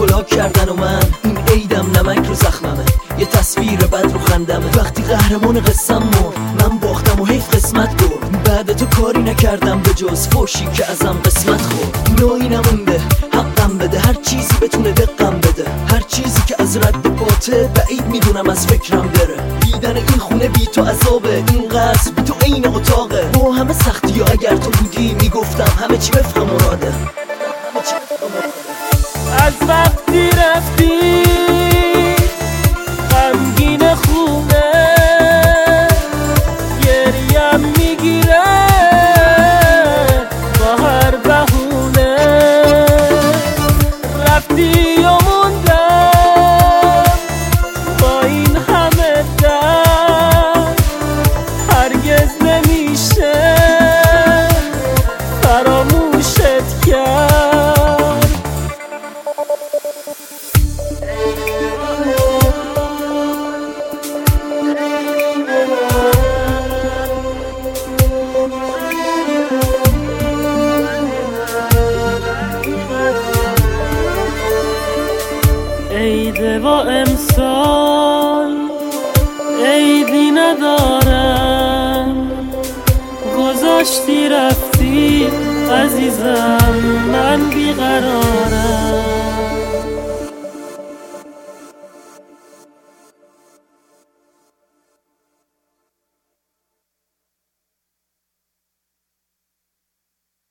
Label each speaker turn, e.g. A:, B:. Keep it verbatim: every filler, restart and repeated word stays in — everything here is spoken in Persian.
A: کلا کردن و من این عیدم نمک رو زخممه، یه تصویر بد رو خندمه. وقتی قهرمان قصم مرد من باختم و حیف قسمت برد. بعد تو کاری نکردم به جز فوشی که ازم قسمت خورد. نوعی نمونده حقم بده، هر چیزی بتونه دقم بده. هر چیزی که از رد باته بعید میدونم از فکرم بره. دیدن این خونه بی تو عذابه، این قصر بی تو عین اتاقه. با همه سختی و اگر تو بودی میگفتم همه چی وفق مراده.
B: از وقتی رفتی غمگین خونه گریم میگیره با هر بهونه. رفتی و موندم با این همه درد، هرگز نمیشه فراموشت کرد. عیده و امسال عیدی ندارم، گذاشتی رفتی عزیزم من بیقرارم.